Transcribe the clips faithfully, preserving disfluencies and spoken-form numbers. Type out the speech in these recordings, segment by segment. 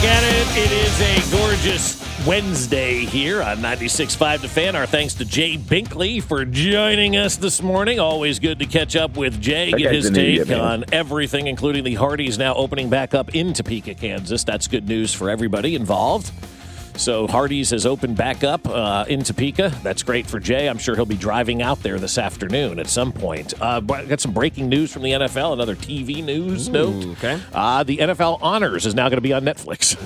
at it. It is a gorgeous Wednesday here on ninety-six point five The Fan. Our thanks to Jay Binkley for joining us this morning. Always good to catch up with Jay, That get his take idiot, on everything, including the Hardee's now opening back up in Topeka, Kansas. That's good news for everybody involved. So Hardee's has opened back up uh, in Topeka. That's great for Jay. I'm sure he'll be driving out there this afternoon at some point. Uh, got some breaking news from the N F L, another T V news Ooh, note. Okay. Uh, the N F L Honors is now going to be on Netflix.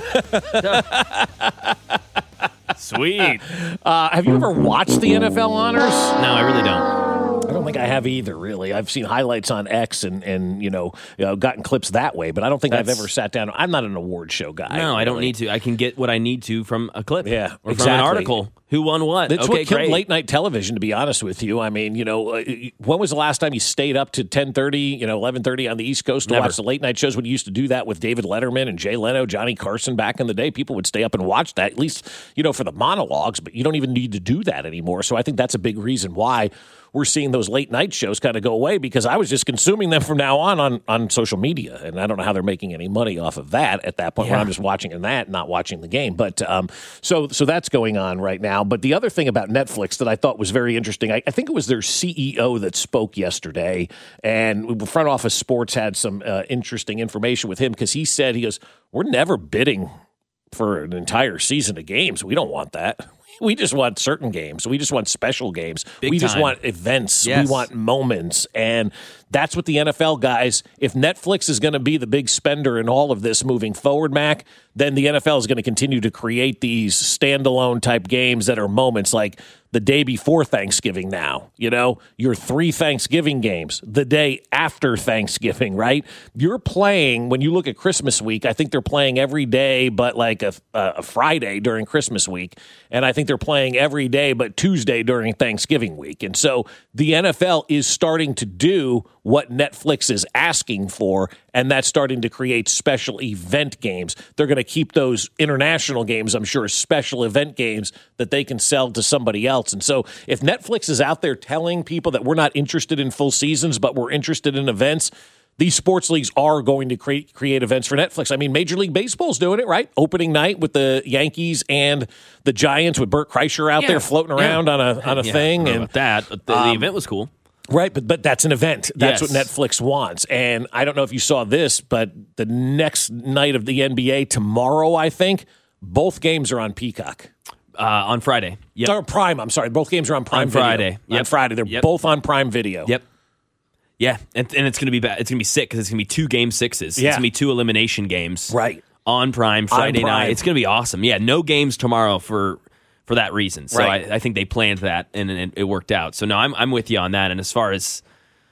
Sweet. Uh, have you ever watched the N F L Honors? No, I really don't. I don't think I have either, really. I've seen highlights on X and, and you know, you know, gotten clips that way, but I don't think That's- I've ever sat down. I'm not an award show guy. No, I don't really. need to. I can get what I need to from a clip. Yeah, or exactly. from an article. Who won what? That's okay, what killed great. late night television, to be honest with you. I mean, you know, uh, when was the last time you stayed up to ten thirty, you know, eleven thirty on the East Coast to Never. watch the late night shows? When you used to do that with David Letterman and Jay Leno, Johnny Carson back in the day, people would stay up and watch that, at least, you know, for the monologues, but you don't even need to do that anymore. So I think that's a big reason why we're seeing those late night shows kind of go away, because I was just consuming them from now on, on on social media, and I don't know how they're making any money off of that at that point Yeah. when I'm just watching that, not watching the game. But um, so so that's going on right now. But the other thing about Netflix that I thought was very interesting, I, I think it was their C E O that spoke yesterday, and Front Office Sports had some uh, interesting information with him, because he said, he goes, we're never bidding for an entire season of games. We don't want that. We just want certain games. We just want special games. Big we just time. want events. Yes. We want moments. And that's what the N F L guys, if Netflix is going to be the big spender in all of this moving forward, Mac, then the N F L is going to continue to create these standalone type games that are moments like the day before Thanksgiving now, you know, your three Thanksgiving games, the day after Thanksgiving, right? You're playing, when you look at Christmas week, I think they're playing every day but like a, a Friday during Christmas week. And I think they're playing every day but Tuesday during Thanksgiving week. And so the N F L is starting to do what Netflix is asking for, and that's starting to create special event games. They're going to keep those international games, I'm sure, special event games that they can sell to somebody else. And so if Netflix is out there telling people that we're not interested in full seasons, but we're interested in events, these sports leagues are going to create create events for Netflix. I mean, Major League Baseball's doing it, right? Opening night with the Yankees and the Giants, with Burt Kreischer out Yeah. there floating around Yeah. on a on a Yeah, thing. I don't know And about that, but the, the um, event was cool. Right, but but that's an event. That's Yes. what Netflix wants. And I don't know if you saw this, but the next night of the N B A, tomorrow, I think, both games are on Peacock. Uh, on Friday. Yep. Or Prime, I'm sorry. Both games are on Prime On Video. Friday. On Yep. Friday. They're Yep. both on Prime Video. Yep. Yeah, and, and it's gonna be bad. It's gonna be sick because it's gonna be two game sixes. Yeah. It's gonna be two elimination games. Right. On Prime Friday Prime. night. It's gonna be awesome. Yeah, no games tomorrow for for that reason. So Right. I, I think they planned that and it, it worked out. So no, I'm I'm with you on that. And as far as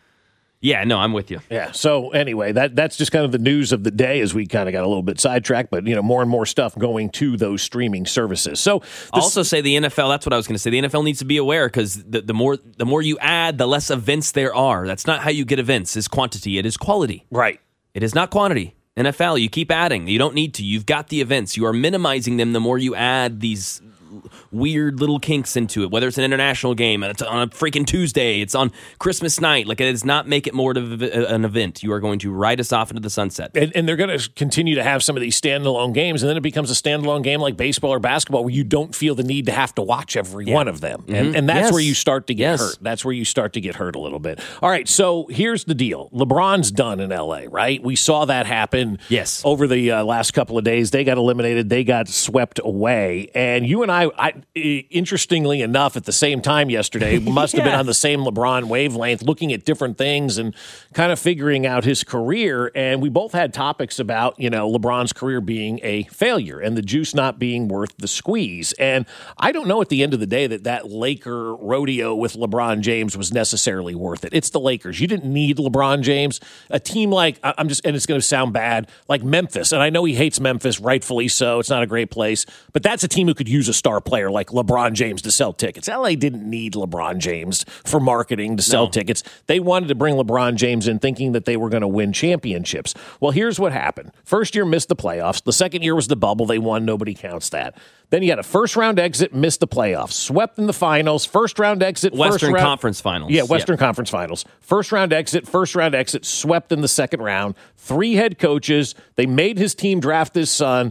yeah, no, I'm with you. Yeah. So anyway, that that's just kind of the news of the day, as we kind of got a little bit sidetracked, but you know, more and more stuff going to those streaming services. So I'll this, also say the N F L. That's what I was going to say. The N F L needs to be aware because the, the more the more you add, the less events there are. That's not how you get events. Is quantity. It is quality. right. It is not quantity. N F L, you keep adding. You don't need to. You've got the events. You are minimizing them the more you add these weird little kinks into it, whether it's an international game and it's on a freaking Tuesday, it's on Christmas night. Like, it does not make it more of an event. You are going to ride us off into the sunset. And, and they're going to continue to have some of these standalone games, and then it becomes a standalone game like baseball or basketball where you don't feel the need to have to watch every one of them. And, and that's Yes. where you start to get Yes. hurt. That's where you start to get hurt a little bit. All right, so here's the deal. LeBron's done in L A, right? We saw that happen Yes. over the uh, last couple of days. They got eliminated. They got swept away. And you and I, I interestingly enough, at the same time yesterday, must have been Yeah. on the same LeBron wavelength, looking at different things and kind of figuring out his career. And we both had topics about, you know, LeBron's career being a failure and the juice not being worth the squeeze. And I don't know at the end of the day that that Laker rodeo with LeBron James was necessarily worth it. It's the Lakers. You didn't need LeBron James. A team like, I'm just, and it's going to sound bad, like Memphis. And I know he hates Memphis, rightfully so. It's not a great place. But that's a team who could use a star player like LeBron James to sell tickets. L A didn't need LeBron James for marketing to sell No. tickets. They wanted to bring LeBron James in thinking that they were going to win championships. Well, here's what happened. First year missed the playoffs. The second year was the bubble. They won. Nobody counts that. Then you had a first-round exit, missed the playoffs. Swept in the finals. First-round exit, Western first round, Conference Finals. Yeah, Western Conference Finals. First-round exit, first-round exit, swept in the second round. Three head coaches. They made his team draft his son.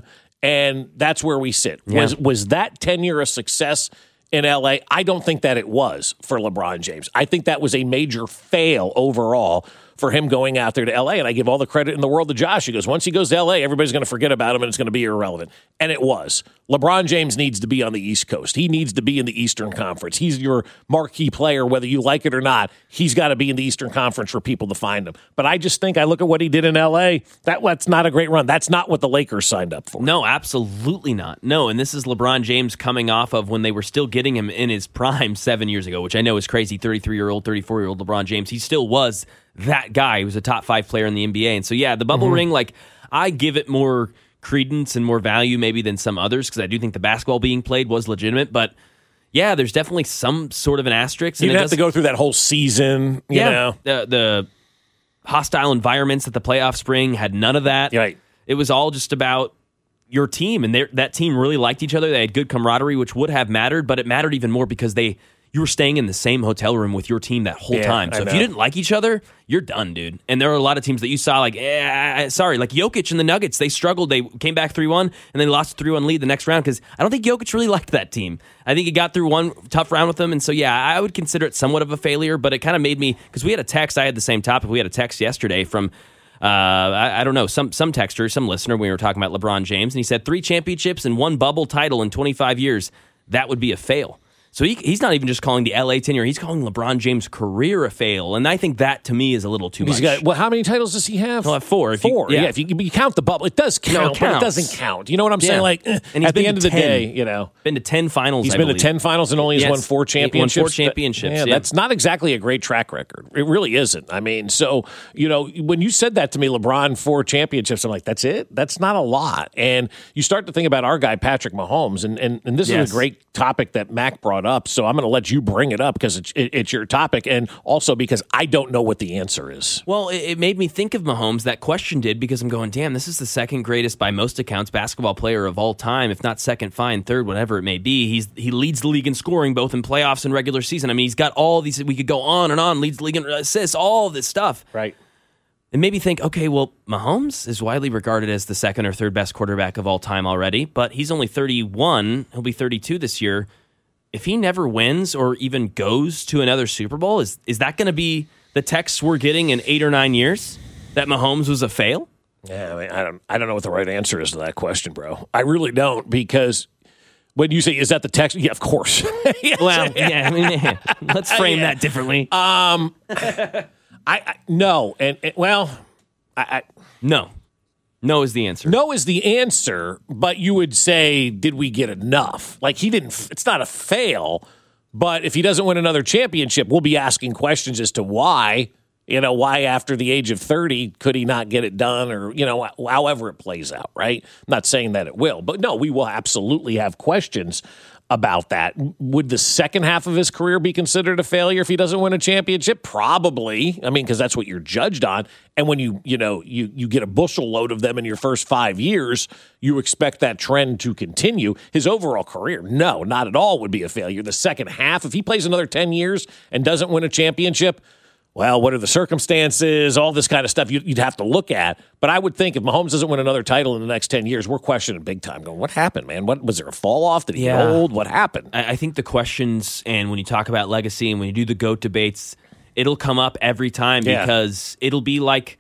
And that's where we sit. Yeah. Was was that tenure a success in L A? I don't think that it was for LeBron James. I think that was a major fail overall for him going out there to L A. And I give all the credit in the world to Josh. He goes, once he goes to L A, everybody's going to forget about him and it's going to be irrelevant. And it was. LeBron James needs to be on the East Coast. He needs to be in the Eastern Conference. He's your marquee player, whether you like it or not. He's got to be in the Eastern Conference for people to find him. But I just think I look at what he did in L A. That, that's not a great run. That's not what the Lakers signed up for. No, absolutely not. No, and this is LeBron James coming off of when they were still getting him in his prime seven years ago, which I know is crazy. thirty-three-year-old, thirty-four-year-old LeBron James. He still was that guy. He was a top five player in the N B A. And so, yeah, the bubble mm-hmm. ring, like, I give it more credence and more value maybe than some others because I do think the basketball being played was legitimate. But, yeah, there's definitely some sort of an asterisk. You didn't have to go through that whole season, you yeah, know. The, the hostile environments that the playoffs bring had none of that. Right. It was all just about your team, and that team really liked each other. They had good camaraderie, which would have mattered, but it mattered even more because they you were staying in the same hotel room with your team that whole yeah, time. So I if know. you didn't like each other, you're done, dude. And there were a lot of teams that you saw like, eh, sorry, like Jokic and the Nuggets, they struggled. They came back three one, and they lost a three one lead the next round because I don't think Jokic really liked that team. I think he got through one tough round with them, and so, yeah, I would consider it somewhat of a failure, but it kind of made me, because we had a text, I had the same topic, we had a text yesterday from, uh, I, I don't know, some some texter, some listener, we were talking about LeBron James, and he said three championships and one bubble title in twenty-five years, that would be a fail. So he, he's not even just calling the L A tenure; he's calling LeBron James' career a fail, and I think that to me is a little too He's much. got, well, how many titles does he have? He'll have four. If four. You, yeah. yeah. If you, you count the bubble, it does count, No, it but it counts. doesn't count. You know what I'm Yeah. saying? Like eh, and he's at the been end of to the ten. day, you know, been to ten finals. He's I been believe. to ten finals and only has Yes. won four championships. Won four championships. Yeah, yeah. That's not exactly a great track record. It really isn't. I mean, so you know, when you said that to me, LeBron four championships, I'm like, that's it. That's not a lot. And you start to think about our guy Patrick Mahomes, and and, and this Yes. is a great topic that Mac brought up. So I'm going to let you bring it up because it's it, it's your topic, and also because I don't know what the answer is. Well, it, it made me think of Mahomes. That question did, because I'm going, damn, this is the second greatest, by most accounts, basketball player of all time, if not second, fine, third, whatever it may be. He's He leads the league in scoring, both in playoffs and regular season. I mean, he's got all these, we could go on and on, leads the league in assists, all this stuff. Right. It made me think, okay, well, Mahomes is widely regarded as the second or third best quarterback of all time already, but he's only thirty-one. He'll be thirty-two this year. If he never wins or even goes to another Super Bowl, is is that going to be the texts we're getting in eight or nine years that Mahomes was a fail? Yeah, I, mean, I don't. I don't know what the right answer is to that question, bro. I really don't, because when you say, "Is that the text?" Yeah, of course. Yes. Well, yeah. I mean, let's frame Yeah. that differently. Um, I, I no, and, and well, I, I no, no is the answer. no is the answer. But you would say, did we get enough? Like he didn't. It's not a fail, but if he doesn't win another championship, we'll be asking questions as to why. You know, why after the age of thirty could he not get it done, or, you know, however it plays out, right? I'm not saying that it will, but no, we will absolutely have questions about that. Would the second half of his career be considered a failure if he doesn't win a championship? Probably. I mean, because that's what you're judged on. And when you, you know, you, you get a bushel load of them in your first five years, you expect that trend to continue. His overall career, no, not at all would be a failure. The second half, if he plays another ten years and doesn't win a championship, well, what are the circumstances, all this kind of stuff you'd have to look at. But I would think if Mahomes doesn't win another title in the next ten years, we're questioning big time, going, what happened, man? What was there a fall off? Did he Yeah. get old? What happened? I, I think the questions, and when you talk about legacy and when you do the GOAT debates, it'll come up every time Yeah. because it'll be like,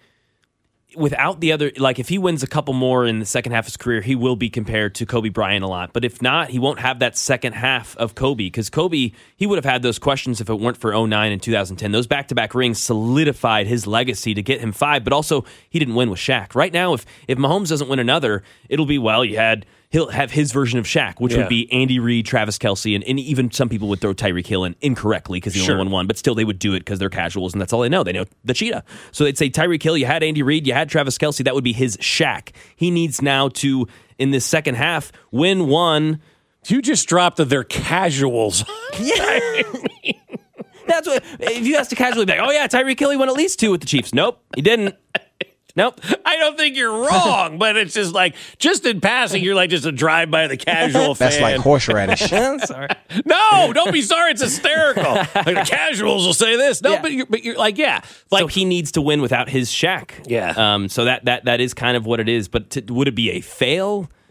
without the other, like if he wins a couple more in the second half of his career, he will be compared to Kobe Bryant a lot. But if not, he won't have that second half of Kobe, because Kobe, he would have had those questions if it weren't for oh nine and two thousand ten. Those back-to-back rings solidified his legacy to get him five, but also he didn't win with Shaq. Right now, if if Mahomes doesn't win another, it'll be, well, you had, he'll have his version of Shaq, which Yeah. would be Andy Reid, Travis Kelce, and, and even some people would throw Tyreek Hill in incorrectly because he Sure. only won one, but still they would do it because they're casuals and that's all they know. They know the cheetah. So they'd say Tyreek Hill, you had Andy Reid, you had Travis Kelce, that would be his Shaq. He needs now to, in this second half, win one. You just dropped that they're casuals. Yeah. That's what, if you ask to casually be like, oh yeah, Tyreek Hill, he won at least two with the Chiefs. Nope, he didn't. Nope. I don't think you're wrong, but it's just like, just in passing, you're like just a drive by the casual fan. That's like horseradish. I'm sorry. No, don't be sorry. It's hysterical. Like the casuals will say this. No, Yeah. but, you're, but you're like, yeah. Like, So he needs to win without his Shaq. Yeah. Um. So that that that is kind of what it is. But to, would it be a fail?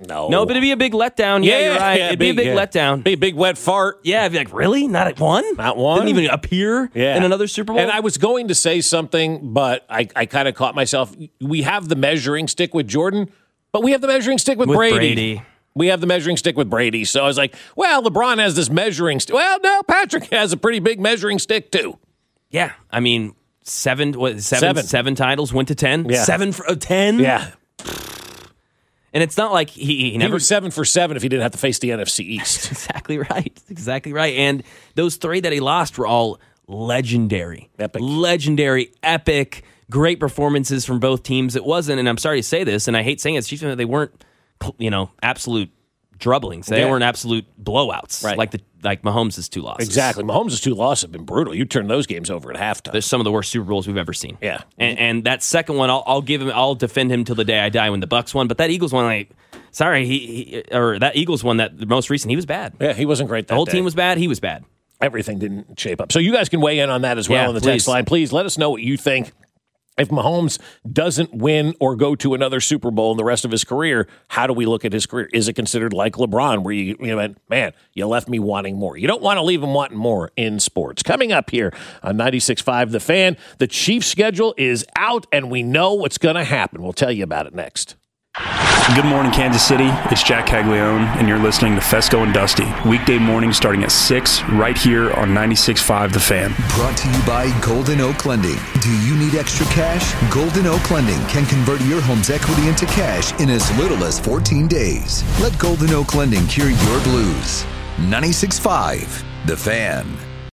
No. No, but it'd be a big letdown. Yeah, Yeah, you're right. yeah, it'd be a big yeah. letdown. Be a big wet fart. Yeah, I'd be like, really? Not at one? Not one? Didn't even appear Yeah. in another Super Bowl? And I was going to say something, but I, I kind of caught myself. We have the measuring stick with Jordan, but we have the measuring stick with, With Brady. Brady. We have the measuring stick with Brady. So I was like, well, LeBron has this measuring stick. Well, no, Patrick has a pretty big measuring stick, too. Yeah, I mean, seven, what, seven, Seven. seven titles, went to ten? Yeah. Seven for uh, ten? Yeah. And it's not like he, he He never... was seven for seven if he didn't have to face the N F C East. Exactly right. Exactly right. And those three that he lost were all legendary. Epic. Legendary, epic, great performances from both teams. It wasn't, and I'm sorry to say this, and I hate saying it, Chiefs, they weren't, you know, absolute drubblings. They Yeah. weren't absolute blowouts Right. like the like Mahomes' two losses. Exactly. Mahomes' two losses have been brutal. You turn those games over at halftime. They're some of the worst Super Bowls we've ever seen. Yeah. And, and that second one, I'll, I'll give him, I'll defend him till the day I die when the Bucks won. But that Eagles one, like, sorry, he, he or that Eagles one, that the most recent, he was bad. Yeah, he wasn't great that The whole day. team was bad. He was bad. Everything didn't shape up. So you guys can weigh in on that as well Yeah, in the text please. line. Please let us know what you think. If Mahomes doesn't win or go to another Super Bowl in the rest of his career, how do we look at his career? Is it considered like LeBron, where you, you know, man, you left me wanting more? You don't want to leave him wanting more in sports. Coming up here on ninety-six point five The Fan, the Chiefs schedule is out, and we know what's going to happen. We'll tell you about it next. Good morning, Kansas City. It's Jack Caglione, and you're listening to Fesco and Dusty. Weekday mornings starting at six, right here on ninety-six point five The Fan. Brought to you by Golden Oak Lending. Do you need extra cash? Golden Oak Lending can convert your home's equity into cash in as little as fourteen days. Let Golden Oak Lending cure your blues. ninety-six point five The Fan.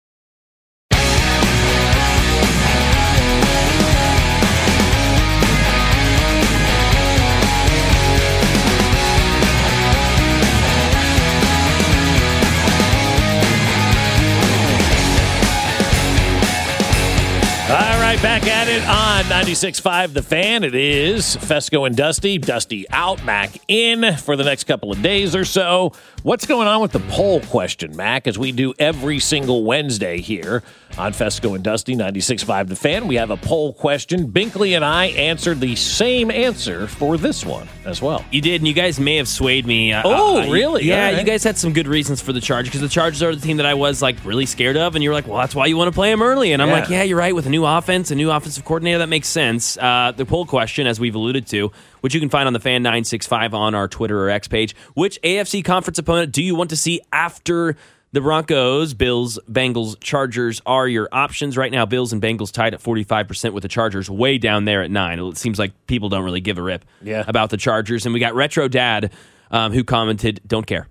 All right, back at it on ninety-six point five The Fan. It is Fesco and Dusty. Dusty out, Mac in for the next couple of days or so. What's going on with the poll question, Mac, as we do every single Wednesday here on Fesco and Dusty, ninety-six point five The Fan? We have a poll question. Binkley and I answered the same answer for this one as well. You did, and you guys may have swayed me. Uh, Oh, uh, really? Yeah, All right. you guys had some good reasons for the Chargers, because the Chargers are the team that I was like really scared of, and you were like, well, that's why you want to play them early. And I'm Yeah. like, yeah, you're right. With a new offense, a new offensive coordinator, that makes sense. Uh, the poll question, as we've alluded to, which you can find on the Fan nine six five on our Twitter or X page, which A F C conference opponent do you want to see after the Broncos? Bills, Bengals, Chargers are your options. Right now, Bills and Bengals tied at forty-five percent, with the Chargers way down there at nine. It seems like people don't really give a rip Yeah. about the Chargers. And we got Retro Dad, um, who commented, don't care.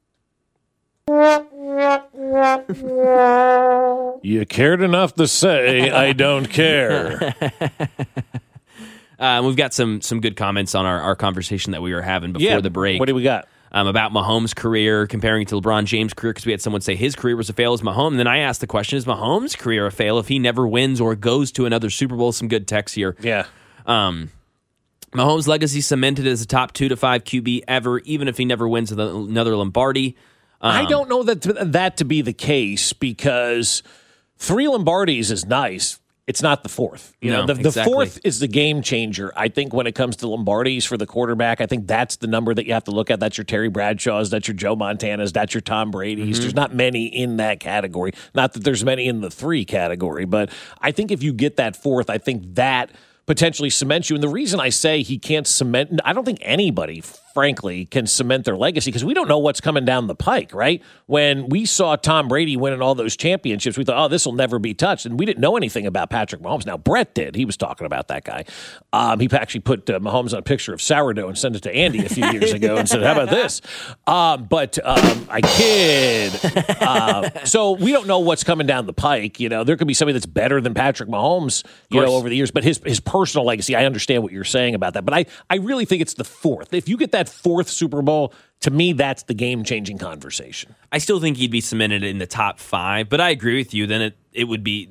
You cared enough to say, I don't care. Uh, we've got some some good comments on our, our conversation that we were having before Yeah, the break. what do we got? Um, about Mahomes' career, comparing it to LeBron James' career, because we had someone say his career was a fail as Mahomes. And then I asked the question, is Mahomes' career a fail if he never wins or goes to another Super Bowl? Some good text here. Yeah. Um, Mahomes' legacy cemented as a top two to five Q B ever, even if he never wins another Lombardi. Um, I don't know that to, that to be the case, because three Lombardis is nice. It's not the fourth. You No, know, the, the exactly. fourth is the game changer. I think when it comes to Lombardis for the quarterback, I think that's the number that you have to look at. That's your Terry Bradshaws, that's your Joe Montanas, that's your Tom Brady's. Mm-hmm. There's not many in that category. Not that there's many in the three category, but I think if you get that fourth, I think that potentially cements you. And the reason I say he can't cement, I don't think anybody, frankly, can cement their legacy, because we don't know what's coming down the pike, right? When we saw Tom Brady winning all those championships, we thought, oh, this will never be touched. And we didn't know anything about Patrick Mahomes. Now, Brett did. He was talking about that guy. Um, he actually put uh, Mahomes on a picture of sourdough and sent it to Andy a few years ago and said, how about this? Um, but um, I kid. Uh, so we don't know what's coming down the pike. You know, there could be somebody that's better than Patrick Mahomes, you know, over the years. But his his personal legacy, I understand what you're saying about that. But I, I really think it's the fourth. If you get that fourth Super Bowl, to me, that's the game-changing conversation. I still think he'd be cemented in the top five, but I agree with you. Then it, it would be,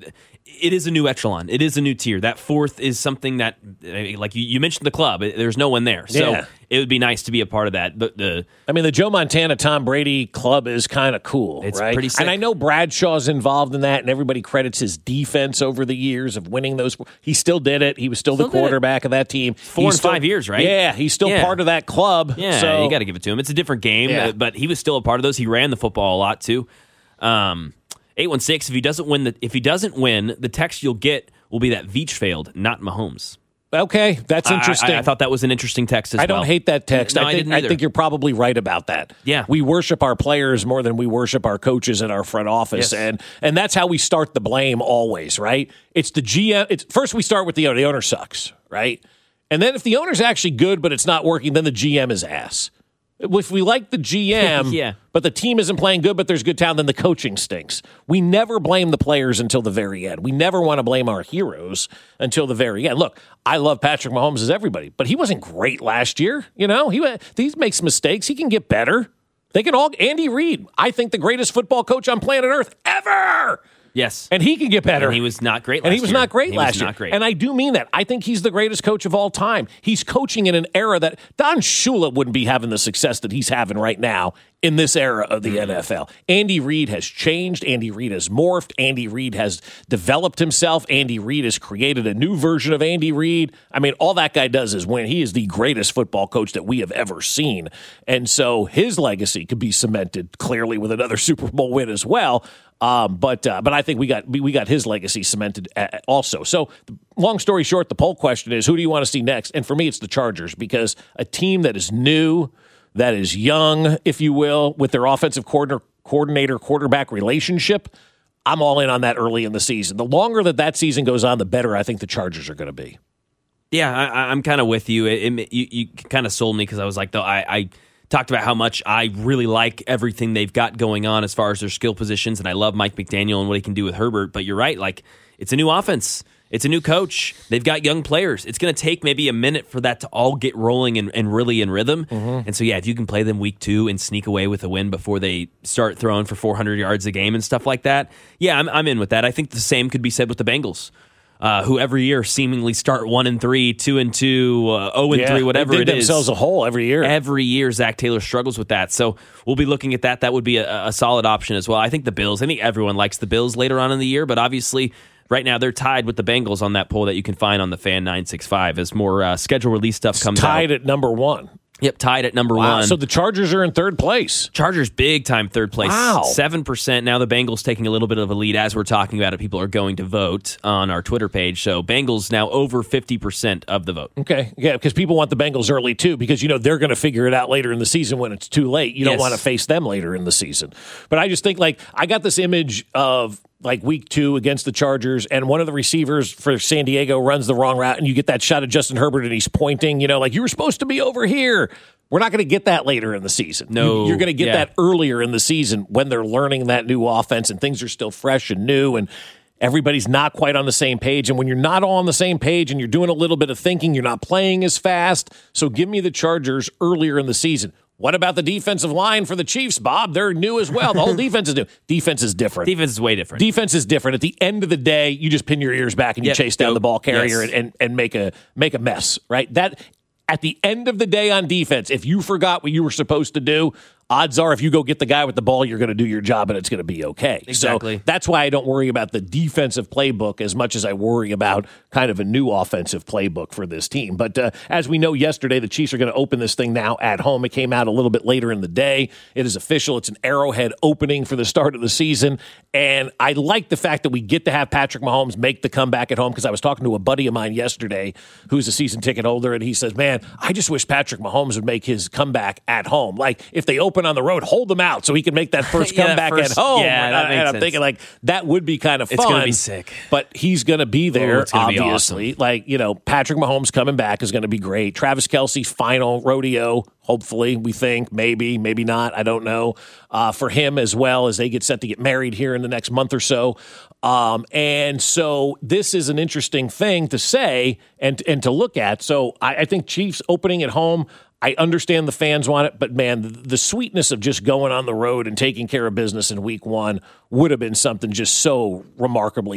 it is a new echelon. It is a new tier. That fourth is something that, like you, you mentioned the club, there's no one there. So yeah. it would be nice to be a part of that. The, the I mean, the Joe Montana, Tom Brady club is kind of cool, It's right? pretty sick. And I know Bradshaw's involved in that, and everybody credits his defense over the years of winning those. He still did it. He was still, Still the did it. quarterback of that team. Four He's and still- five years, right? Yeah, he's still Yeah. part of that club. Yeah, so you got to give it to him. It's a different game, Yeah. uh, but he was still a part of those. He ran the football a lot too. Um, eight one six. If he doesn't win the, if he doesn't win, the text you'll get will be that Veach failed, not Mahomes. Okay, that's I- interesting. I, I thought that was an interesting text as I don't well. hate that text. No, I I think, didn't I either. think you're probably right about that. Yeah. We worship our players more than we worship our coaches and our front office. Yes. And and that's how we start the blame always, right? It's the G M. It's, first we start with the owner. The owner sucks, right? And then if the owner's actually good but it's not working, then the G M is ass. If we like the G M, Yeah. but the team isn't playing good, but there's good talent, then the coaching stinks. We never blame the players until the very end. We never want to blame our heroes until the very end. Look, I love Patrick Mahomes as everybody, but he wasn't great last year. You know, he he makes mistakes. He can get better. They can all. Andy Reid, I think the greatest football coach on planet Earth ever. Yes, And he can get better. And he was not great last And he was year. not great He last was year. not great. And I do mean that. I think he's the greatest coach of all time. He's coaching in an era that Don Shula wouldn't be having the success that he's having right now in this era of the N F L. Andy Reid has changed. Andy Reid has morphed. Andy Reid has developed himself. Andy Reid has created a new version of Andy Reid. I mean, all that guy does is win. He is the greatest football coach that we have ever seen. And so his legacy could be cemented clearly with another Super Bowl win as well. Um, but uh, but I think we got we, we got his legacy cemented uh, also. So, long story short, the poll question is, who do you want to see next? And for me, it's the Chargers, because a team that is new, that is young, if you will, with their offensive coordinator coordinator quarterback relationship, I'm all in on that early in the season. The longer that that season goes on, the better I think the Chargers are going to be. Yeah, I, I'm kind of with you. It, it, you you kind of sold me because I was like, though, I, I talked about how much I really like everything they've got going on as far as their skill positions, and I love Mike McDaniel and what he can do with Herbert. But you're right, like it's a new offense. It's a new coach. They've got young players. It's going to take maybe a minute for that to all get rolling and, and really in rhythm. Mm-hmm. And so, yeah, if you can play them week two and sneak away with a win before they start throwing for four hundred yards a game and stuff like that, yeah, I'm, I'm in with that. I think the same could be said with the Bengals. Uh, who every year seemingly start one and three, two and two, uh, oh and Yeah, three, whatever they it dig is. themselves a hole every year. Every year, Zach Taylor struggles with that. So we'll be looking at that. That would be a, a solid option as well. I think the Bills. I think everyone likes the Bills later on in the year, but obviously right now they're tied with the Bengals on that poll that you can find on the Fan nine sixty-five as more uh, schedule release stuff comes Tied out. at number one. Yep, tied at number Wow. one. So the Chargers are in third place. Chargers big time third place. Wow. seven percent. Now the Bengals taking a little bit of a lead as we're talking about it. People are going to vote on our Twitter page. So Bengals now over fifty percent of the vote. Okay, yeah, because people want the Bengals early too, because you know they're going to figure it out later in the season when it's too late. You don't Yes. want to face them later in the season. But I just think like I got this image of like week two against the Chargers, and one of the receivers for San Diego runs the wrong route, and you get that shot of Justin Herbert, and he's pointing, you know, like you were supposed to be over here. We're not going to get that later in the season. No. You- You're going to get Yeah. that earlier in the season when they're learning that new offense and things are still fresh and new, and everybody's not quite on the same page. And when you're not all on the same page and you're doing a little bit of thinking, you're not playing as fast. So give me the Chargers earlier in the season. What about the defensive line for the Chiefs, Bob? They're new as well. The whole defense is new. Defense is different. Defense is way different. Defense is different. At the end of the day, you just pin your ears back and you Yep. chase down Go. the ball carrier Yes. and, and, and make a make a mess, right? That at the end of the day on defense, if you forgot what you were supposed to do, odds are if you go get the guy with the ball, you're going to do your job and it's going to be okay. Exactly. So that's why I don't worry about the defensive playbook as much as I worry about kind of a new offensive playbook for this team. But uh, as we know yesterday, the Chiefs are going to open this thing now at home. It came out a little bit later in the day. It is official. It's an Arrowhead opening for the start of the season. And I like the fact that we get to have Patrick Mahomes make the comeback at home, because I was talking to a buddy of mine yesterday who's a season ticket holder, and he says, man, I just wish Patrick Mahomes would make his comeback at home. Like, if they open on the road, hold him out so he can make that first Yeah, that comeback first- at home. yeah, and that I, makes and I'm sense. thinking, like, that would be kind of fun. It's gonna be sick. But he's going to be there, Oh, it's gonna be obviously. Like, you know, Patrick Mahomes coming back is going to be great. Travis Kelce's final rodeo, hopefully, we think, maybe, maybe not, I don't know, uh, for him as well, as they get set to get married here in the next month or so. Um, and so this is an interesting thing to say and and to look at. So I, I think Chiefs opening at home, I understand the fans want it, but man, the, the sweetness of just going on the road and taking care of business in week one would have been something just so remarkably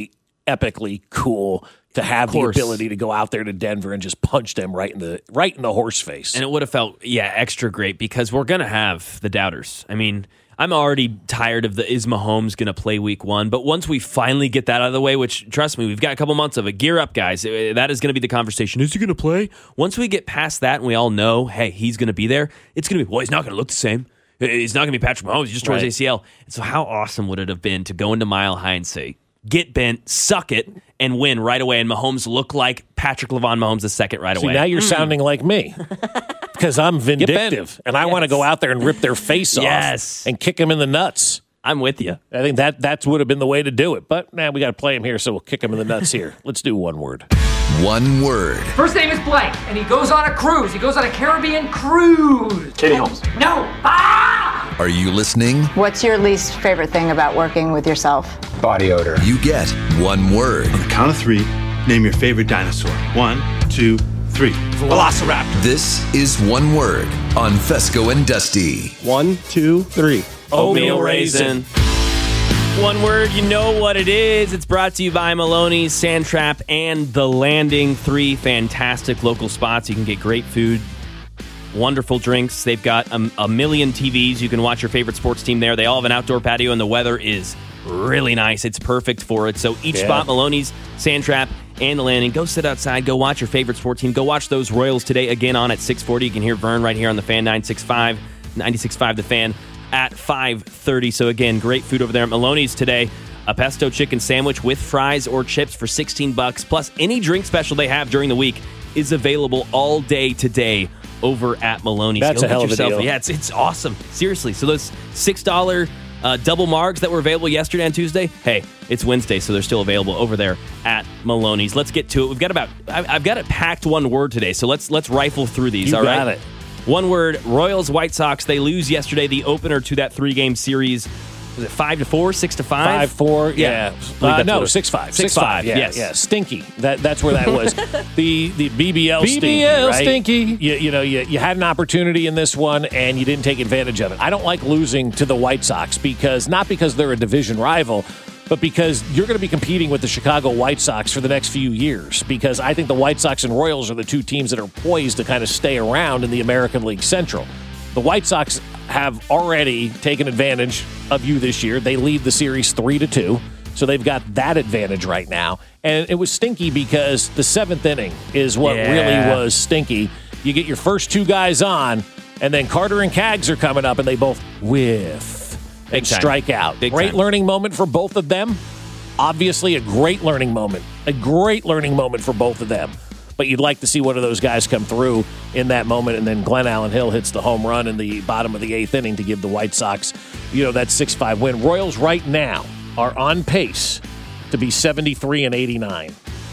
epically cool to have the ability to go out there to Denver and just punch them right in the right in the horse face. And it would have felt, yeah, extra great because we're going to have the doubters. I mean, I'm already tired of the is Mahomes going to play week one, but once we finally get that out of the way, which, trust me, we've got a couple months of it. Gear up, guys. That is going to be the conversation. Is he going to play? Once we get past that and we all know, hey, he's going to be there, it's going to be, well, he's not going to look the same. He's not going to be Patrick Mahomes. He just tore his Right. A C L. And so how awesome would it have been to go into Mile High and say, get bent, suck it, and win right away, and Mahomes look like Patrick LeVon Mahomes the second right See, away. now you're mm. sounding like me because I'm vindictive, and I yes. want to go out there and rip their face off yes. and kick them in the nuts. I'm with you. I think that that would have been the way to do it. But, man, we got to play him here, so we'll kick him in the nuts here. Let's do one word. One word. First name is blank, and he goes on a cruise. He goes on a Caribbean cruise. Katie Holmes. No. Ah! Are you listening? What's your least favorite thing about working with yourself? Body odor. You get one word. On the count of three, name your favorite dinosaur. One, two, three. Velociraptor. This is One Word on Fesco and Dusty. One, two, three. Oatmeal raisin. One word, you know what it is. It's brought to you by Maloney's, Sand Trap, and The Landing. Three fantastic local spots. You can get great food, wonderful drinks. They've got a, a million T Vs. You can watch your favorite sports team there. They all have an outdoor patio, and the weather is really nice. It's perfect for it. So each yeah. spot, Maloney's, Sand Trap, and The Landing. Go sit outside. Go watch your favorite sports team. Go watch those Royals today again on at six forty. You can hear Vern right here on the Fan nine sixty-five, ninety-six point five The Fan at five thirty. So again, great food over there at Maloney's today. A pesto chicken sandwich with fries or chips for sixteen bucks. Plus, any drink special they have during the week is available all day today over at Maloney's. That's Go a hell of yourself. a deal. Yeah, it's, it's awesome. Seriously. So those six dollars uh, double margs that were available yesterday and Tuesday, hey, it's Wednesday, so they're still available over there at Maloney's. Let's get to it. We've got about, I've got it packed one word today, so let's let's rifle through these. You all got right? it. One word, Royals, White Sox. They lose yesterday, the opener to that three-game series. Was it five to four, six to five? Five, four, yeah. yeah. Uh, no, six, five. Six, six five, yeah, yes. yeah. Stinky. That, that's where that was. the the B B L stinky, B B L right? stinky. You, you know, you, you had an opportunity in this one, and you didn't take advantage of it. I don't like losing to the White Sox, because not because they're a division rival, but because you're going to be competing with the Chicago White Sox for the next few years, because I think the White Sox and Royals are the two teams that are poised to kind of stay around in the American League Central. The White Sox have already taken advantage of you this year. They lead the series three to two, so they've got that advantage right now. And it was stinky because the seventh inning is what yeah. really was stinky. You get your first two guys on, and then Carter and Kaggs are coming up, and they both whiff Big and time. strike out. Big great time. learning moment for both of them. Obviously, a great learning moment. A great learning moment for both of them. But you'd like to see one of those guys come through in that moment, and then Glenn Allen Hill hits the home run in the bottom of the eighth inning to give the White Sox, you know, that six five win. Royals right now are on pace to be seventy-three and eighty-nine.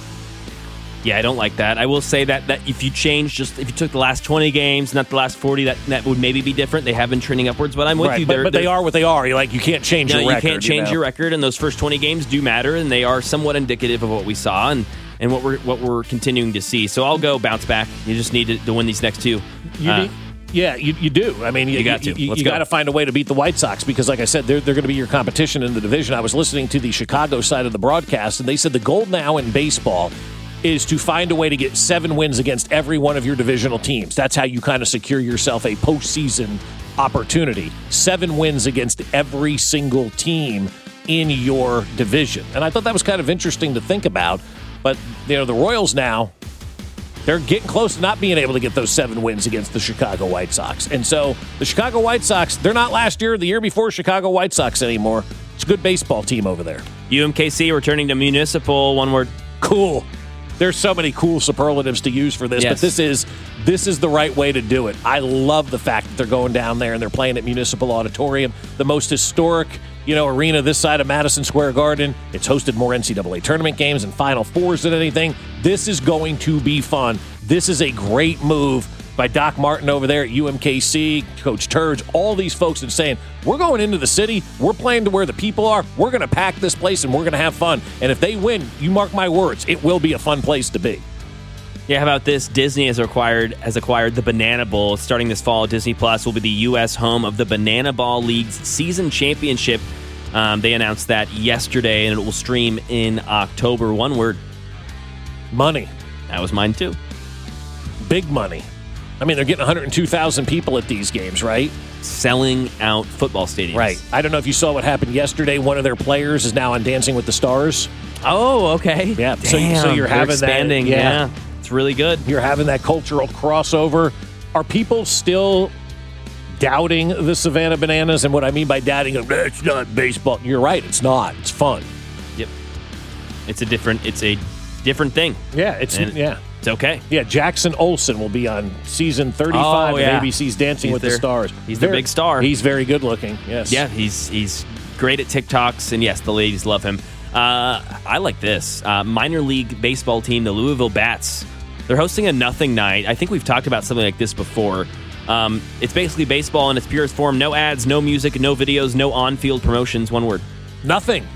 Yeah, I don't like that. I will say that that if you change, just if you took the last twenty games, not the last forty, that, that would maybe be different. They have been trending upwards, but I'm with right, you. But, They're, but they're, they are what they are. You're like, you can't change no, your record. You can't change you know? your record, and those first twenty games do matter, and they are somewhat indicative of what we saw and, and what we're what we're continuing to see. So I'll go bounce back. You just need to, to win these next two. You uh, need, yeah, you, you do. I mean, you, you got to. You, Let's you go. got to find a way to beat the White Sox because, like I said, they're, they're going to be your competition in the division. I was listening to the Chicago side of the broadcast, and they said the goal now in baseball is to find a way to get seven wins against every one of your divisional teams. That's how you kind of secure yourself a postseason opportunity. Seven wins against every single team in your division. And I thought that was kind of interesting to think about. But, you know, the Royals now, they're getting close to not being able to get those seven wins against the Chicago White Sox. And so the Chicago White Sox, they're not last year, the year before Chicago White Sox anymore. It's a good baseball team over there. U M K C returning to Municipal. One word. Cool. There's so many cool superlatives to use for this, yes. but this is this is the right way to do it. I love the fact that they're going down there and they're playing at Municipal Auditorium, the most historic, you know, arena this side of Madison Square Garden. It's hosted more N C double A tournament games and Final Fours than anything. This is going to be fun. This is a great move by Doc Martin over there at U M K C, Coach Turge, all these folks are saying, we're going into the city, we're playing to where the people are, we're going to pack this place and we're going to have fun. And if they win, you mark my words, it will be a fun place to be. Yeah, how about this? Disney has acquired has acquired the Banana Bowl. Starting this fall, Disney Plus will be the U S home of the Banana Ball League's season championship. Um, they announced that yesterday, and it will stream in October. One word. Money. That was mine, too. Big money. I mean, they're getting one hundred two thousand people at these games, right? Selling out football stadiums. Right. I don't know if you saw what happened yesterday. One of their players is now on Dancing with the Stars. Oh, okay. Yeah. Damn, so, so you're having expanding. that. Yeah. yeah. It's really good. You're having that cultural crossover. Are people still doubting the Savannah Bananas? And what I mean by doubting, it's not baseball. You're right. It's not. It's fun. Yep. It's a different, it's a different thing. Yeah. It's, and yeah. It's okay. Yeah, Jackson Olsen will be on season thirty-five oh, yeah. of A B C's Dancing he's with their, the Stars. He's very, the big star. He's very good looking, yes. Yeah, he's he's great at TikToks, and yes, the ladies love him. Uh, I like this. Uh, minor league baseball team, the Louisville Bats, they're hosting a nothing night. I think we've talked about something like this before. Um, it's basically baseball in its purest form. No ads, no music, no videos, no on-field promotions. One word. Nothing.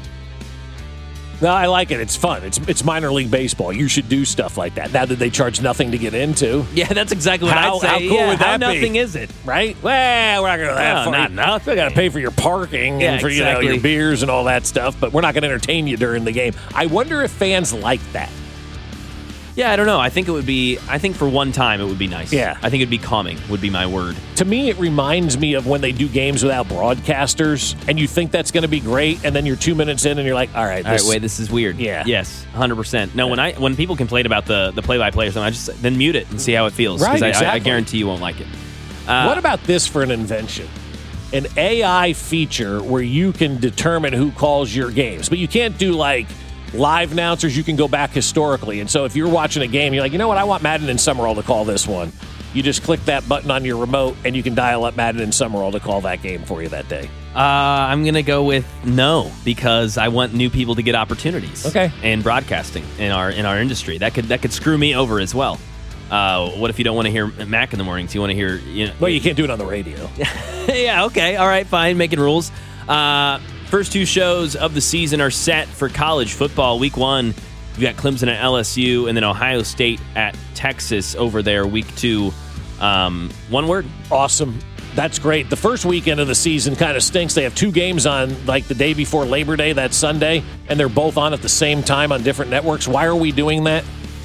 No, I like it. It's fun. It's it's minor league baseball. You should do stuff like that. Now that they charge nothing to get into. Yeah, that's exactly what how, I'd say. How cool yeah, would that how be? nothing is it? Right? Well, we're not going to have No, fun. not nothing. You got to pay for your parking Yeah, and for exactly. you know your beers and all that stuff, but we're not going to entertain you during the game. I wonder if fans like that. Yeah, I don't know. I think it would be, I think for one time it would be nice. Yeah. I think it'd be calming, would be my word. To me, it reminds me of when they do games without broadcasters, and you think that's going to be great, and then you're two minutes in, and you're like, all right, All this, right, wait, this is weird. Yeah. Yes, one hundred percent. No, when I when people complain about the, the play-by-play or something, I just, then mute it and see how it feels. Right, I, I, I exactly. guarantee you won't like it. Uh, what about this for an invention? An A I feature where you can determine who calls your games, but you can't do like live announcers. You can go back historically, and so if you're watching a game, you're like, you know what, I want Madden and Summerall to call this one. You just click that button on your remote, and you can dial up Madden and Summerall to call that game for you that day. Uh, I'm going to go with no, because I want new people to get opportunities. Okay. And broadcasting in our in our industry. That could that could screw me over as well. Uh, what if you don't want to hear Mac in the mornings? You want to hear, you know. Well, you can't do it on the radio. Yeah, okay. All right, fine. Making rules. Uh, first two shows of the season are set for college football. Week one, we've got Clemson at L S U, and then Ohio State at Texas over there. Week two, um, one word. Awesome. That's great. The first weekend of the season kind of stinks. They have two games on like the day before Labor Day, that Sunday, and they're both on at the same time on different networks. Why are we doing that?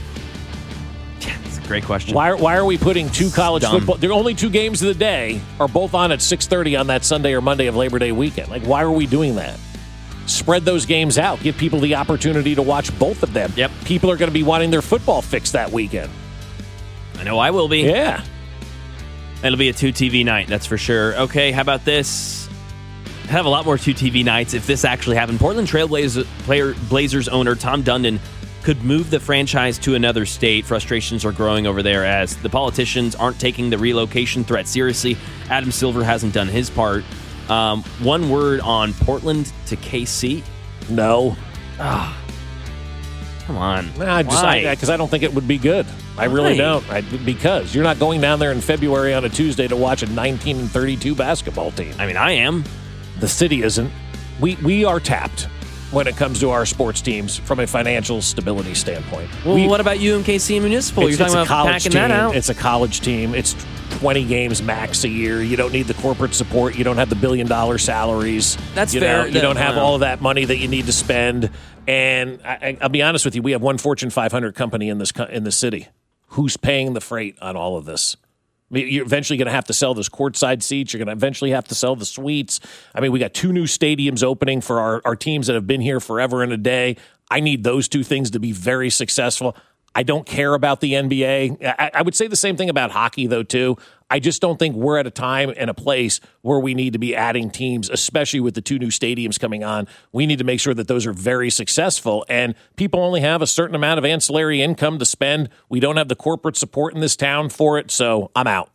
Yeah, that's a great question. Why, why are we putting two college Dumb. football? The only two games of the day are both on at six thirty on that Sunday or Monday of Labor Day weekend. Like, why are we doing that? Spread those games out. Give people the opportunity to watch both of them. Yep. People are going to be wanting their football fix that weekend. I know I will be. Yeah. It'll be a two T V night, that's for sure. Okay, how about this? I'd have a lot more two T V nights if this actually happened. Portland Trail Blazers, player, Blazers owner Tom Dundon could move the franchise to another state. Frustrations are growing over there as the politicians aren't taking the relocation threat seriously. Adam Silver hasn't done his part. Um, one word on Portland to K C. No. Ah, come on. Nah, I just Why? because I, I don't think it would be good. I really Why? don't. I, because you're not going down there in February on a Tuesday to watch a nineteen and thirty-two basketball team. I mean, I am. The city isn't. We we are tapped when it comes to our sports teams from a financial stability standpoint. Well, we, what about U M K C Municipal? it's, You're talking it's a about college packing team. that out. It's a college team. It's twenty games max a year. You don't need the corporate support. You don't have the billion dollar salaries. That's you fair. Know, you don't have Wow. all of that money that you need to spend. And I, I'll be honest with you, we have one Fortune five hundred company in this co- in the city. Who's paying the freight on all of this? I mean, you're eventually going to have to sell those courtside seats. You're going to eventually have to sell the suites. I mean, we got two new stadiums opening for our, our teams that have been here forever and a day. I need those two things to be very successful. I don't care about the N B A. I, I would say the same thing about hockey, though, too. I just don't think we're at a time and a place where we need to be adding teams, especially with the two new stadiums coming on. We need to make sure that those are very successful, and people only have a certain amount of ancillary income to spend. We don't have the corporate support in this town for it, so I'm out.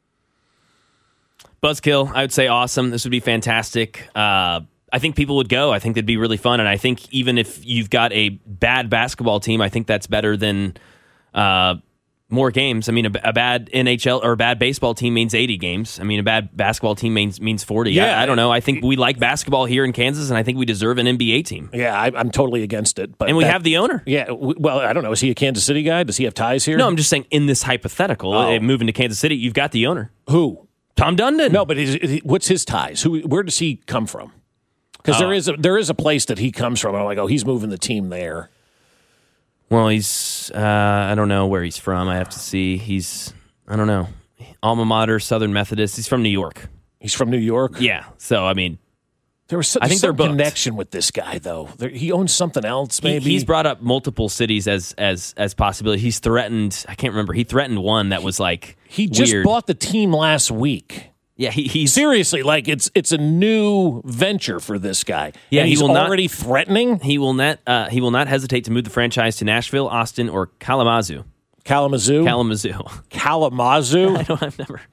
Buzzkill, I would say awesome. This would be fantastic. Uh, I think people would go. I think that'd be really fun. And I think even if you've got a bad basketball team, I think that's better than uh, more games. I mean, a, a bad N H L or a bad baseball team means eighty games. I mean, a bad basketball team means means forty. Yeah. I, I don't know. I think we like basketball here in Kansas, and I think we deserve an N B A team. Yeah, I, I'm totally against it. But And we that- have the owner. Yeah, w- well, I don't know. Is he a Kansas City guy? Does he have ties here? No, I'm just saying in this hypothetical, Oh. uh, moving to Kansas City, you've got the owner. Who? Tom Dundon. No, but is, is he- what's his ties? Who? Where does he come from? Because Oh. there is a, there is a place that he comes from. And I'm like, oh, he's moving the team there. Well, he's, uh, I don't know where he's from. I have to see. He's, I don't know, alma mater, Southern Methodist. He's from New York. He's from New York? Yeah. So, I mean, there was some, I think some they're booked. connection with this guy, though. There, he owns something else, maybe. He, he's brought up multiple cities as as as possibility. He's threatened, I can't remember, he threatened one that was like He just weird. bought the team last week. Yeah, he, he's Seriously, like it's it's a new venture for this guy. Yeah, and he he's will not- already threatening He will not. Uh, he will not hesitate to move the franchise to Nashville, Austin, or Kalamazoo. Kalamazoo. Kalamazoo. Kalamazoo. I don't. I've never.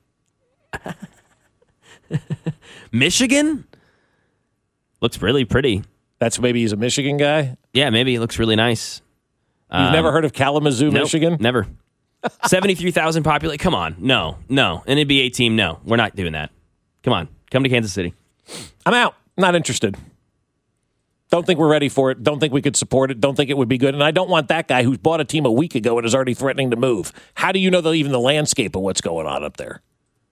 Michigan looks really pretty. That's maybe he's a Michigan guy. Yeah, maybe it looks really nice. You've never heard of Kalamazoo, Nope, Michigan? Never. Seventy-three thousand populate. Come on, no, no. An N B A team, no. We're not doing that. Come on, come to Kansas City. I'm out. Not interested. Don't think we're ready for it. Don't think we could support it. Don't think it would be good. And I don't want that guy who's bought a team a week ago and is already threatening to move. How do you know the, even the landscape of what's going on up there?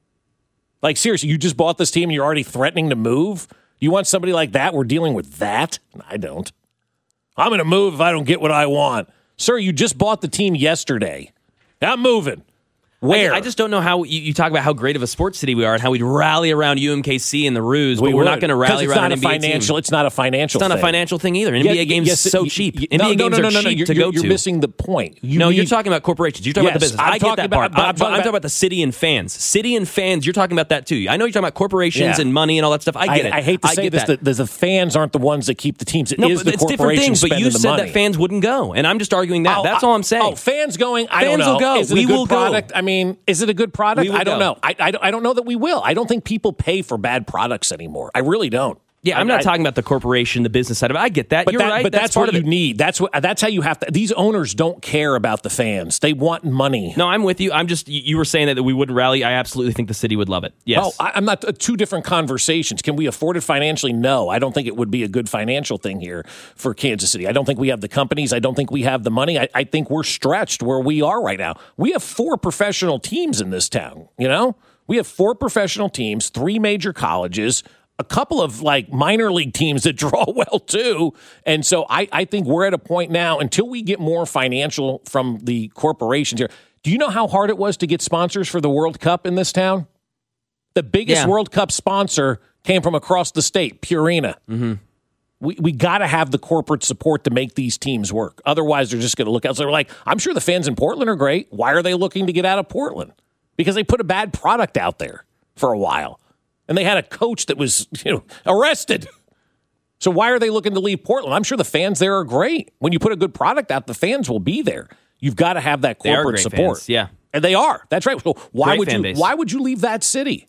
Like, seriously, you just bought this team and you're already threatening to move? You want somebody like that? We're dealing with that? I don't. I'm going to move if I don't get what I want. Sir, you just bought the team yesterday. I'm moving. Where? I, I just don't know how you, you talk about how great of a sports city we are and how we'd rally around U M K C and the Ruse, but We we're would. not going to 'Cause rally it's around not an a N B A financial. team. It's not a financial. It's not thing. a financial thing either. An N B A Yeah, games yes, is so you- cheap. you- N B A no, games no, no, are no, no, cheap you're, to you're, go you're to. missing the point. You no, need, you're talking about corporations. You're talking about the Yes, business. I'm I get talking that about- part. but I'm But, but talking I'm talking about- about the city and fans. City and fans, you're talking about that too. I know you're talking about corporations Yeah. and money and all that stuff. I get I, it. I hate to say get this, that. the, the fans aren't the ones that keep the teams. It No, is but the it's different corporation things. But spending you the said money. that fans wouldn't go, and I'm just arguing that. Oh, That's I- all I'm saying. Oh, fans going? I Fans don't know. will go. Is it We a good will go. product? I mean, is it a good product? We will I don't go. know. I, I, don't- I don't know that we will. I don't think people pay for bad products anymore. I really don't. Yeah, I'm I- not I- talking about the corporation, the business side of it. I get that. But, You're that, right. but that's, part what of you it. need. That's what. That's how you have to. These owners don't care about the fans. They want money. No, I'm with you. I'm just, you you were saying that we wouldn't rally. I absolutely think the city would love it. Yes. Oh, I, I'm not uh, two different conversations. Can we afford it financially? No, I don't think it would be a good financial thing here for Kansas City. I don't think we have the companies. I don't think we have the money. I, I think we're stretched where we are right now. We have four professional teams in this town. You know, we have four professional teams, three major colleges, a couple of like minor league teams that draw well too. And so I, I think we're at a point now until we get more financial from the corporations here. Do you know how hard it was to get sponsors for the World Cup in this town? The biggest Yeah. World Cup sponsor came from across the state, Purina. Mm-hmm. We we got to have the corporate support to make these teams work. Otherwise, they're just going to look out. So they're like, I'm sure the fans in Portland are great. Why are they looking to get out of Portland? Because they put a bad product out there for a while. And they had a coach that was, you know, arrested. So why are they looking to leave Portland? I'm sure the fans there are great. When you put a good product out, the fans will be there. You've got to have that They are corporate great support. fans, yeah. And they are. That's right. So why Great would fan you base. why would you leave that city?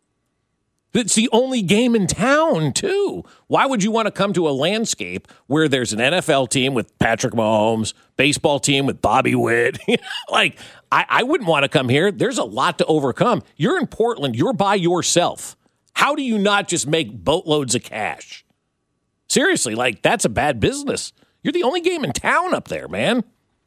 It's the only game in town, too. Why would you want to come to a landscape where there's an N F L team with Patrick Mahomes, baseball team with Bobby Witt? Like, I, I wouldn't want to come here. There's a lot to overcome. You're in Portland. You're by yourself. How do you not just make boatloads of cash? Seriously, like, that's a bad business. You're the only game in town up there, man.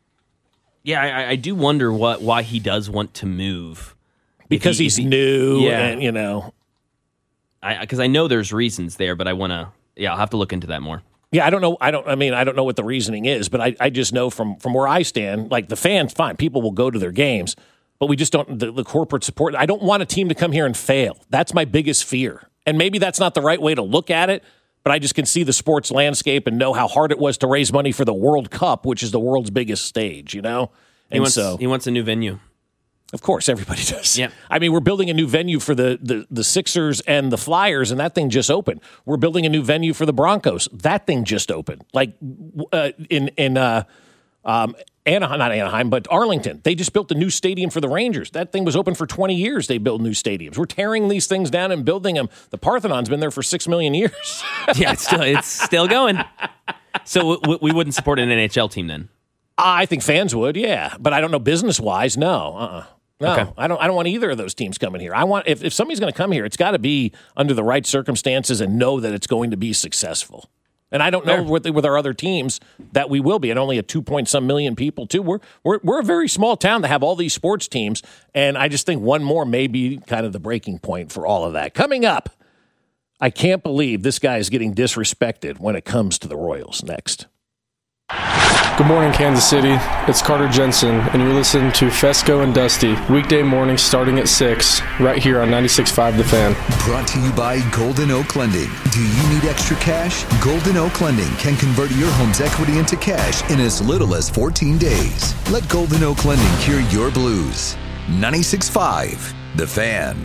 Yeah, I, I do wonder what why he does want to move. Because If he- he's if he- new Yeah. and, you know. Because I, I know there's reasons there, but I want to, yeah, I'll have to look into that more. Yeah, I don't know. I don't. I mean, I don't know what the reasoning is, but I, I just know from from where I stand, like the fans, fine, people will go to their games, but we just don't. The, the corporate support. I don't want a team to come here and fail. That's my biggest fear, and maybe that's not the right way to look at it. But I just can see the sports landscape and know how hard it was to raise money for the World Cup, which is the world's biggest stage. You know, He and wants, so he wants a new venue. of course, everybody does. Yeah. I mean, we're building a new venue for the, the, the Sixers and the Flyers, and that thing just opened. We're building a new venue for the Broncos. That thing just opened. Like uh, in in uh, um, Anaheim, not Anaheim, but Arlington. They just built a new stadium for the Rangers. That thing was open for twenty years. They build new stadiums. We're tearing these things down and building them. The Parthenon's been there for six million years. Yeah, it's still, it's still going. So w- we wouldn't support an N H L team then? I think fans would, yeah, but I don't know business wise. No, uh-uh. No, Okay. I don't. I don't want either of those teams coming here. I want if, if somebody's going to come here, it's got to be under the right circumstances and know that it's going to be successful. And I don't know with, with our other teams that we will be, and only a two point some million people too. We're we're we're a very small town to have all these sports teams, and I just think one more may be kind of the breaking point for all of that. Coming up, I can't believe this guy is getting disrespected when it comes to the Royals. Next. Good morning, Kansas City. It's Carter Jensen, and you're listening to Fesco and Dusty, weekday mornings starting at six, right here on ninety-six point five The Fan. Brought to you by Golden Oak Lending. Do you need extra cash? Golden Oak Lending can convert your home's equity into cash in as little as fourteen days. Let Golden Oak Lending cure your blues. ninety-six point five The Fan.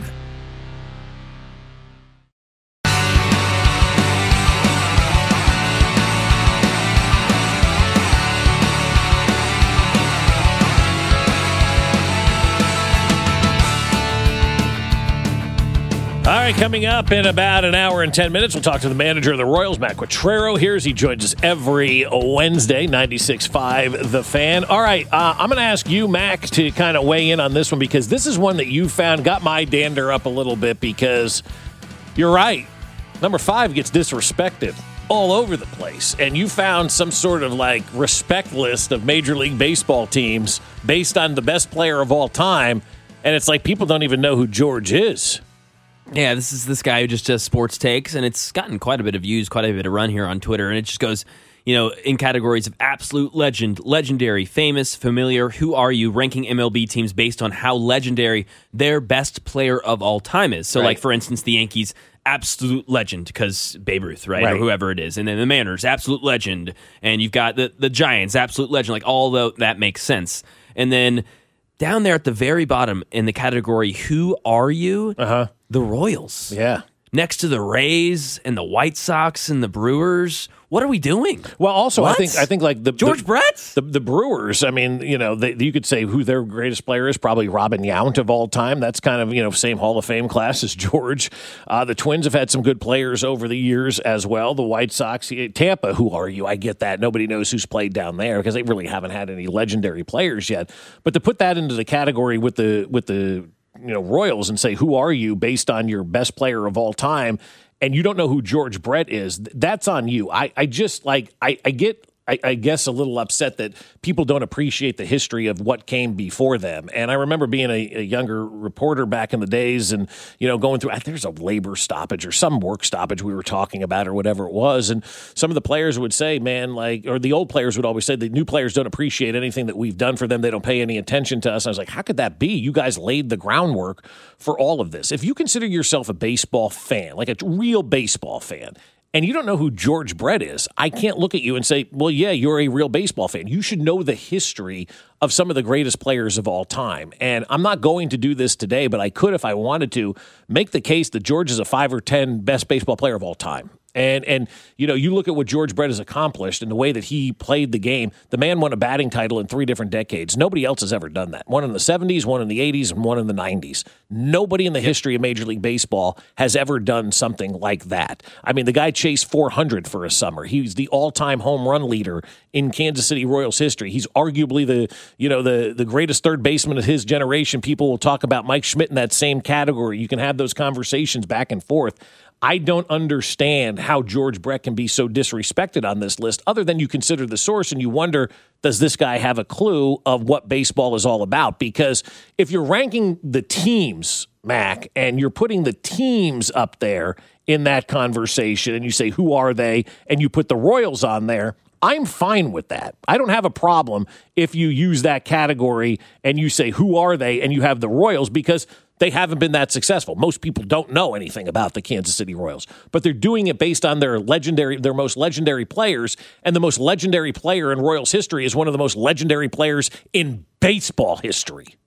All right, coming up in about an hour and ten minutes, we'll talk to the manager of the Royals, Matt Quatraro. Here's he joins us every Wednesday, ninety-six point five The Fan. All right, uh, I'm going to ask you, Mac, to kind of weigh in on this one because this is one that you found, got my dander up a little bit because you're right. Number five gets disrespected all over the place, and you found some sort of like respect list of Major League Baseball teams based on the best player of all time, and it's like people don't even know who George is. Yeah, this is this guy who just does sports takes, and it's gotten quite a bit of views, quite a bit of run here on Twitter, and it just goes, you know, in categories of absolute legend, legendary, famous, familiar, who are you, ranking M L B teams based on how legendary their best player of all time is. So, right. like, for instance, the Yankees, absolute legend, because Babe Ruth, right? right, or whoever it is. And then the Mariners, absolute legend. And you've got the, the Giants, absolute legend. Like, all the, that makes sense. And then down there at the very bottom in the category, who are you? Uh-huh. The Royals. Yeah. Next to the Rays and the White Sox and the Brewers. What are we doing? Well, also, what? I think I think like the George the, Brett, the, the Brewers. I mean, you know, they, you could say who their greatest player is. Probably Robin Yount of all time. That's kind of you know same Hall of Fame class as George. Uh, the Twins have had some good players over the years as well. The White Sox, Tampa. Who are you? I get that. Nobody knows who's played down there because they really haven't had any legendary players yet. But to put that into the category with the with the you know Royals and say who are you based on your best player of all time, and you don't know who George Brett is, that's on you. I, I just like I, I get I, I guess a little upset that people don't appreciate the history of what came before them. And I remember being a, a younger reporter back in the days and, you know, going through, there's a labor stoppage or some work stoppage we were talking about or whatever it was. And some of the players would say, man, like, or the old players would always say the new players don't appreciate anything that we've done for them. They don't pay any attention to us. And I was like, how could that be? You guys laid the groundwork for all of this. If you consider yourself a baseball fan, like a real baseball fan, and you don't know who George Brett is, I can't look at you and say, well, yeah, you're a real baseball fan. You should know the history of some of the greatest players of all time. And I'm not going to do this today, but I could, if I wanted to, make the case that George is a five or ten best baseball player of all time. And, and you know, you look at what George Brett has accomplished and the way that he played the game. The man won a batting title in three different decades. Nobody else has ever done that. One in the seventies, one in the eighties, and one in the nineties. Nobody in the history of Major League Baseball has ever done something like that. I mean, the guy chased four hundred for a summer. He's the all-time home run leader in Kansas City Royals history. He's arguably the, you know, the, the greatest third baseman of his generation. People will talk about Mike Schmidt in that same category. You can have those conversations back and forth. I don't understand how George Brett can be so disrespected on this list other than you consider the source and you wonder, does this guy have a clue of what baseball is all about? Because if you're ranking the teams, Mac, and you're putting the teams up there in that conversation and you say, who are they? And you put the Royals on there, I'm fine with that. I don't have a problem if you use that category and you say, who are they? And you have the Royals because they haven't been that successful. Most people don't know anything about the Kansas City Royals, but they're doing it based on their legendary, their most legendary players. And the most legendary player in Royals history is one of the most legendary players in baseball history.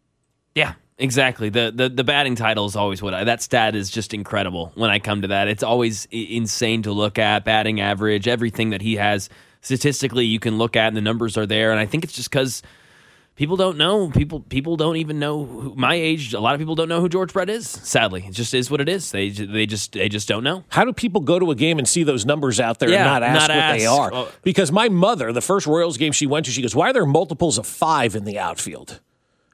Yeah, exactly. The the, the batting title is always what I, that stat is just incredible when I come to that. It's always insane to look at, batting average, everything that he has statistically you can look at and the numbers are there. And I think it's just because people don't know. People people don't even know who, my age. A lot of people don't know who George Brett is. Sadly, it just is what it is. They they just they just don't know. How do people go to a game and see those numbers out there yeah, and not ask not what ask. they are? Oh. Because my mother, the first Royals game she went to, she goes, "Why are there multiples of five in the outfield?"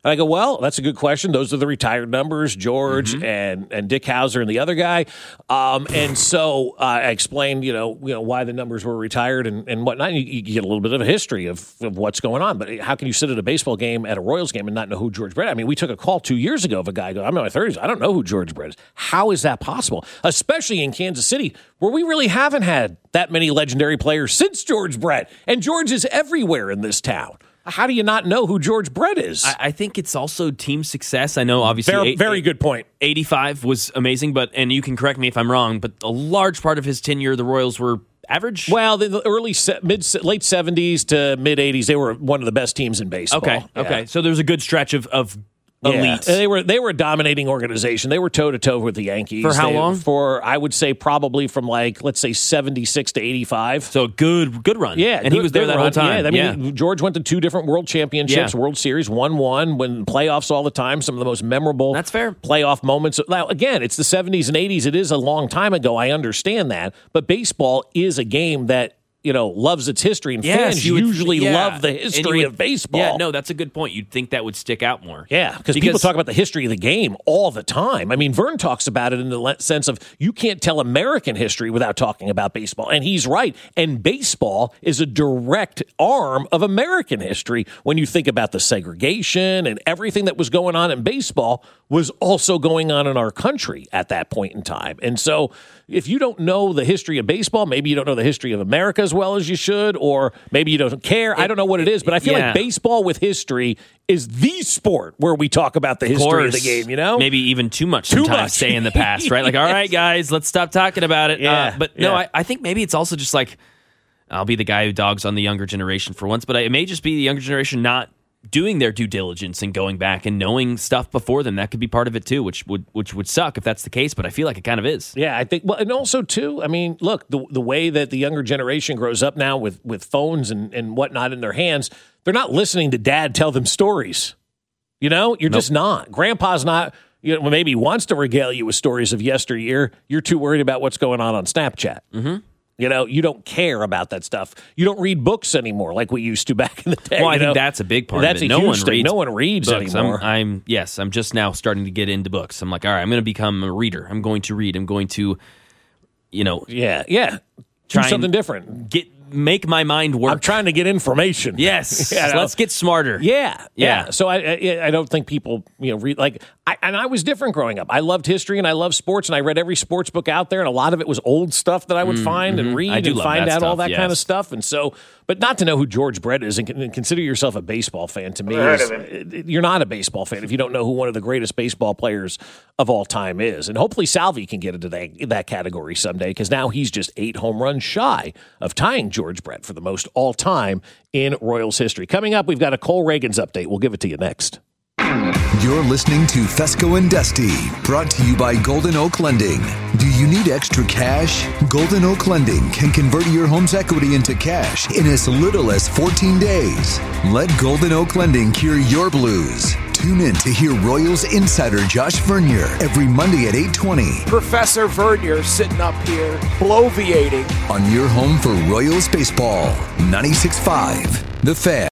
And I go, well, that's a good question. Those are the retired numbers, George Mm-hmm. and, and Dick Hauser and the other guy. Um, and so uh, I explained, you know, you know, why the numbers were retired and, and whatnot. You, you get a little bit of a history of, of what's going on. But how can you sit at a baseball game, at a Royals game, and not know who George Brett is? I mean, we took a call two years ago of a guy going, I'm in my thirties. I don't know who George Brett is. How is that possible? Especially in Kansas City, where we really haven't had that many legendary players since George Brett. And George is everywhere in this town. How do you not know who George Brett is? I, I think it's also team success. I know, obviously, very, eight, very eight, good point. eighty-five was amazing, but and you can correct me if I'm wrong, but a large part of his tenure, the Royals were average. Well, the, the early mid late seventies to mid eighties, they were one of the best teams in baseball. Okay, yeah. okay. So there's a good stretch of of elite. Yeah. They were they were a dominating organization. They were toe to toe with the Yankees. For how they, long? For I would say probably from like let's say seventy-six to eighty-five. So good good run. Yeah, and good, he was there that run. whole time. Yeah, I mean, yeah. George went to two different World Championships, Yeah. World Series, won one, win playoffs all the time. Some of the most memorable That's fair. playoff moments. Now, again, it's the seventies and eighties. It is a long time ago. I understand that, but baseball is a game that, you know, loves its history, and Yes, fans you would- usually yeah. love the And you history would- of baseball. Yeah, no, that's a good point. You'd think that would stick out more. Yeah, because people talk about the history of the game all the time. I mean, Vern talks about it in the le- sense of you can't tell American history without talking about baseball. And he's right. And baseball is a direct arm of American history when you think about the segregation and everything that was going on in baseball was also going on in our country at that point in time. And so if you don't know the history of baseball, maybe you don't know the history of America as well as you should, or maybe you don't care. I don't know what it is, but I feel Yeah. like baseball with history is the sport where we talk about the history of the game, you know? Maybe even too much Too sometimes much. stay in the past, right? Like, all right, guys, let's stop talking about it. Yeah, Uh, but no, yeah. I, I think maybe it's also just like, I'll be the guy who dogs on the younger generation for once, but it may just be the younger generation not doing their due diligence and going back and knowing stuff before them. That could be part of it too, which would which would suck if that's the case, but I feel like it kind of is. Yeah, I think, well, and also, too, I mean, look, the the way that the younger generation grows up now with, with phones and, and whatnot in their hands, they're not listening to dad tell them stories. You know, you're Nope. just not. Grandpa's not, you know, well, maybe he wants to regale you with stories of yesteryear. You're too worried about what's going on on Snapchat. Mm-hmm. You know, you don't care about that stuff. You don't read books anymore like we used to back in the day. Well, I you think know? that's a big part That's of it. a No huge one thing. reads No one reads books. anymore. I'm, I'm yes, I'm just now starting to get into books. I'm like, all right, I'm going to become a reader. I'm going to read. I'm going to, you know, yeah, yeah. Try Do and something different. get make my mind work. I'm trying to get information. Yes, You know? let's get smarter. Yeah, yeah. Yeah. So I, I, I don't think people, you know, read like. I, and I was different growing up. I loved history and I loved sports, and I read every sports book out there, and a lot of it was old stuff that I would find and read I do and love find that out all stuff, that kind of yes. stuff. And so, but not to know who George Brett is and, con- and consider yourself a baseball fan to me is you're not a baseball fan if you don't know who one of the greatest baseball players of all time is. And hopefully Salvi can get into that, that category someday, because now he's just eight home runs shy of tying George Brett for the most all time in Royals history. Coming up, we've got a Cole Reagans update. We'll give it to you next. You're listening to Fesco and Dusty, brought to you by Golden Oak Lending. Do you need extra cash? Golden Oak Lending can convert your home's equity into cash in as little as fourteen days. Let Golden Oak Lending cure your blues. Tune in to hear Royals insider Josh Vernier every Monday at eight twenty Professor Vernier sitting up here, bloviating. on your home for Royals baseball. ninety-six point five The Fan.